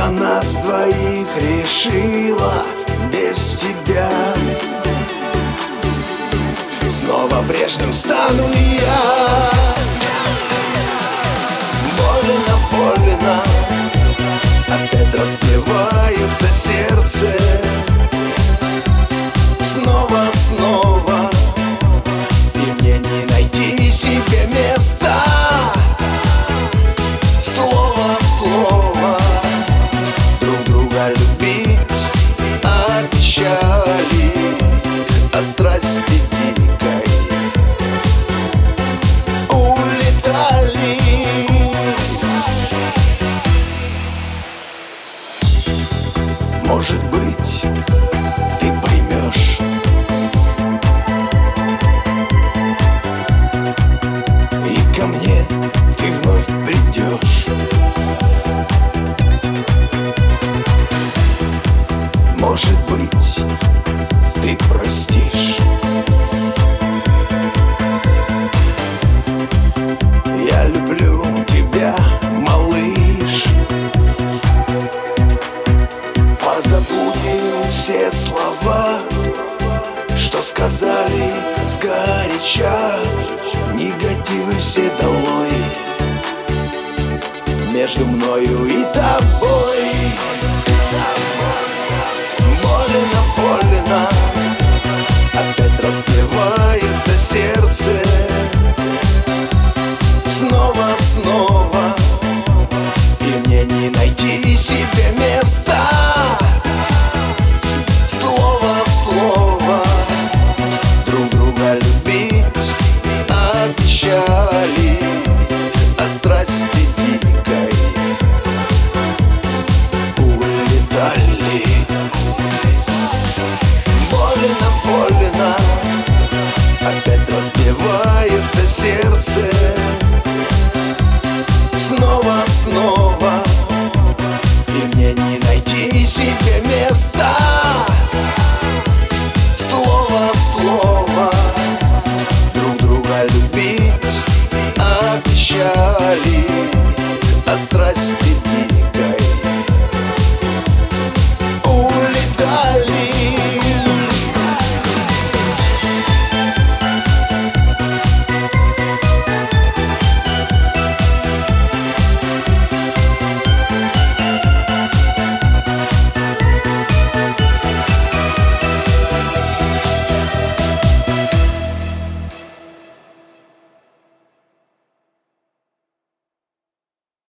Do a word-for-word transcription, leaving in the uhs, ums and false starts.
за нас двоих решила без тебя. Снова прежним стану я. Больно, больно, опять разбивается сердце. Снова, снова, и мне не найти себе места. Слово в слово друг друга любить обещали. От страсти дикой улетали. Может быть, ты поймешь, и ко мне ты вновь придешь. Может быть, ты простишь. Я люблю тебя, малыш. Позабудем все слова, что сказали сгоряча. Негативы все долой между мною и тобой. Больно, больно, опять разбивается сердце. Снова, снова, и мне не найти себе места. Слово в слово друг друга любить обещали. От страсти дикой улетали. Больно, больно, опять разбивается сердце. Снова, снова, и мне не найти себе места. Слово в слово друг друга любить обещали. От страсти дикой